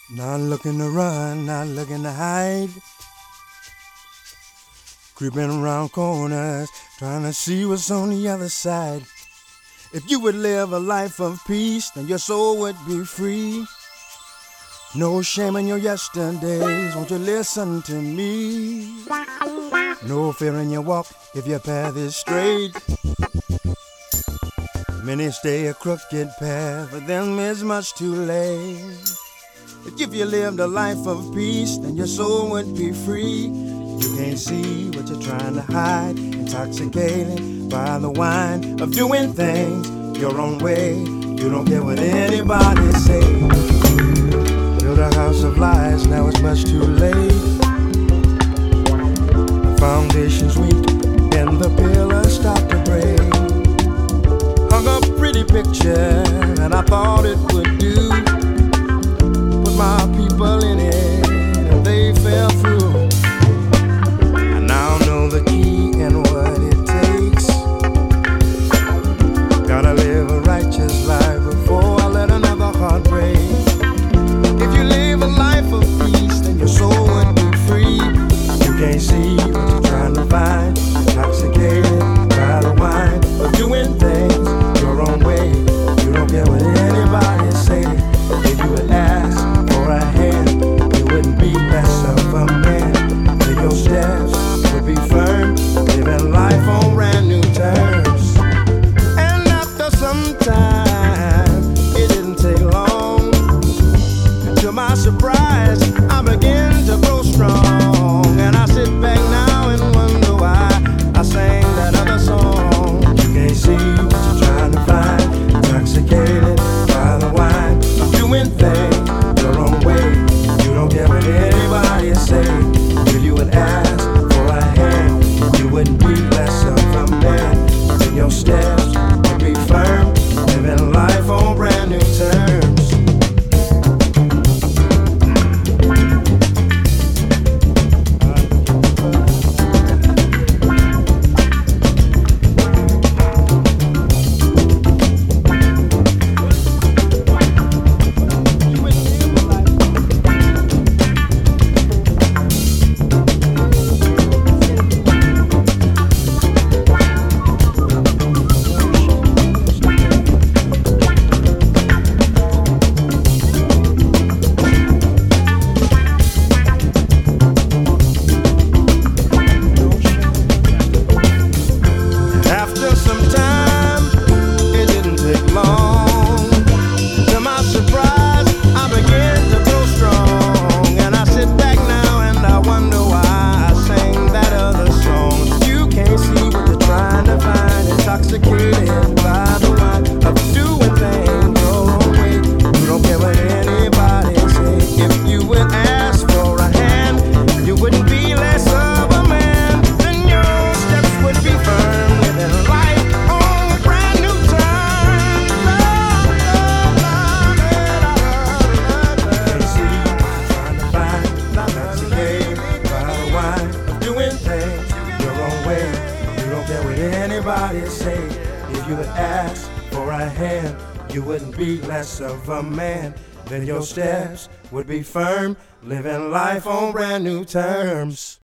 Not looking to run, not looking to hide. Creeping around corners, trying to see what's on the other side. If you would live a life of peace, then your soul would be free. No shame in your yesterdays, won't you listen to me? No fear in your walk if your path is straight. Many stay a crooked path, for them it's much too late. But if you lived a life of peace, then your soul would be free. You can't see what you're trying to hide, intoxicated by the wine of doing things your own way. You don't care what anybody say. Build a house of lies, now it's much too late. The foundation's weak and the pillars start to break. Hung a pretty picture and I thought it would do. Put my people in it and they fell through. I now know the key and what it takes. Gotta live a righteous life before I let another heart break. If you live a life of peace, then your soul would be free. You can't see what you're trying to find, intoxicated by the wine of doing things your own way. You don't care what anybody say. If you would ask for a hand, you wouldn't be less of a man. Then your steps would be firm, living life on brand new terms. And after some time, it didn't take long. To my surprise, I begin to grow strong. And I sit back now and wonder why I sang that other song. You can't see what you're trying to find, intoxicated by the wine of doing things your own way. You don't care what anybody say. If you would ask for a hand, you wouldn't be less of a man. Then your steps would be firm, living life on brand new terms. Anybody say, if you would ask for a hand, you wouldn't be less of a man. Then your steps would be firm, living life on brand new terms.